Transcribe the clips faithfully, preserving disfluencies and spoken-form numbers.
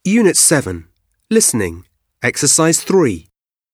Unit seven. Listening. Exercise three.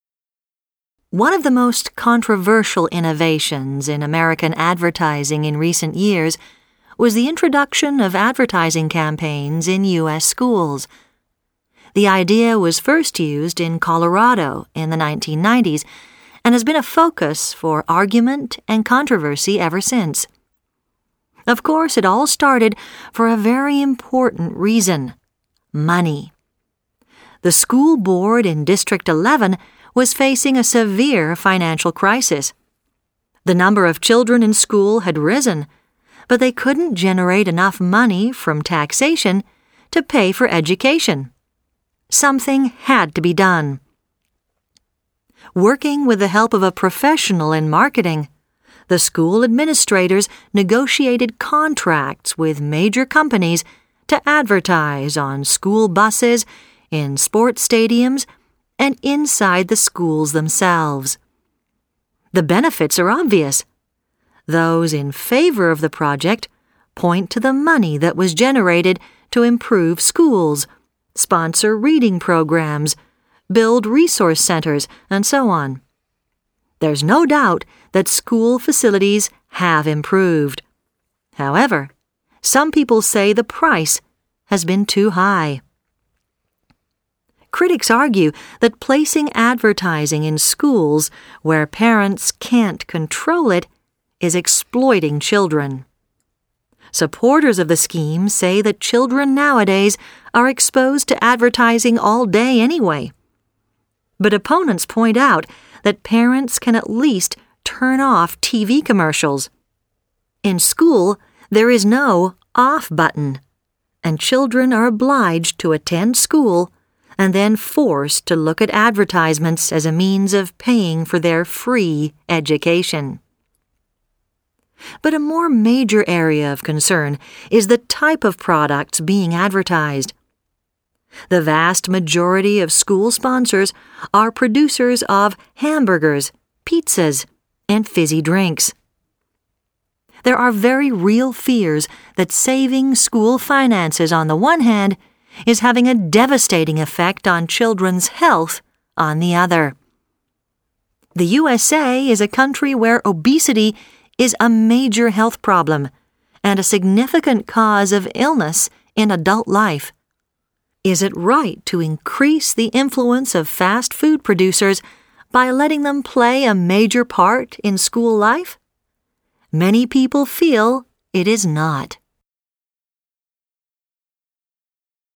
One of the most controversial innovations in American advertising in recent years was the introduction of advertising campaigns in U S schools. The idea was first used in Colorado in the nineteen nineties and has been a focus for argument and controversy ever since. Of course, it all started for a very important reason: money. The school board in District eleven was facing a severe financial crisis. The number of children in school had risen, but they couldn't generate enough money from taxation to pay for education. Something had to be done. Working with the help of a professional in marketing, the school administrators negotiated contracts with major companies to advertise on school buses, in sports stadiums, and inside the schools themselves. The benefits are obvious. Those in favor of the project point to the money that was generated to improve schools, sponsor reading programs, build resource centers, and so on. There's no doubt that school facilities have improved. However, some people say the price has been too high. Critics argue that placing advertising in schools where parents can't control it is exploiting children. Supporters of the scheme say that children nowadays are exposed to advertising all day anyway. But opponents point out that parents can at least turn off T V commercials. In school, there is no off button, and children are obliged to attend school and then forced to look at advertisements as a means of paying for their free education. But a more major area of concern is the type of products being advertised. The vast majority of school sponsors are producers of hamburgers, pizzas, and fizzy drinks. There are very real fears that saving school finances on the one hand is having a devastating effect on children's health on the other. The U S A is a country where obesity is a major health problem and a significant cause of illness in adult life. Is it right to increase the influence of fast food producers by letting them play a major part in school life? Many people feel it is not.